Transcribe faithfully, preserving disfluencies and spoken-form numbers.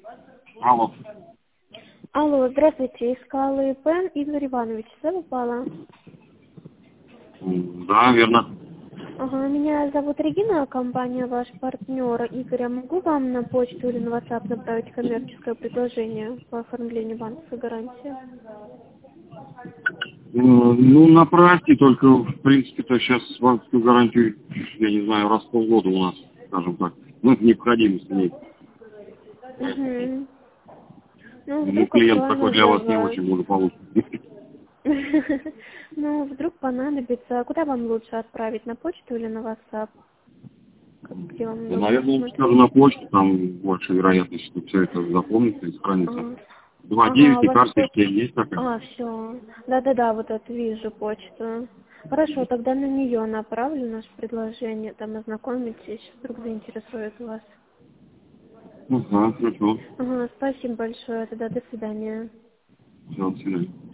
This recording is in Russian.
Алло. Алло, здравствуйте, искала ИП Игорь Иванович, все попало? М, Да, верно. Ага, меня зовут Регина, компания ваш партнер. Игорь, я могу вам на почту или на WhatsApp направить коммерческое предложение по оформлению банковской гарантии? М, Ну, направьте, только, в принципе-то, сейчас банковскую гарантию, я не знаю, раз в полгода у нас, скажем так. Ну, это необходимость имеет. Угу. Ну, Ну, вдруг клиент такой актуально для для вас не вас. очень благополучный. Ну, вдруг понадобится. Куда вам лучше отправить, на почту или на WhatsApp? Как- Где вам Ну, удобно наверное, лучше скажу посмотреть? на почту, там больше вероятность, что все это запомнится и сохранится. Ага. Два Ага, девять у и вас карточки почта. есть такая? А, все. Да-да-да, вот это вижу почту. Хорошо, тогда на нее направлю наше предложение, там ознакомитесь, вдруг заинтересует вас. Ага, хорошо. Ага, спасибо большое, тогда до свидания. Все, до свидания.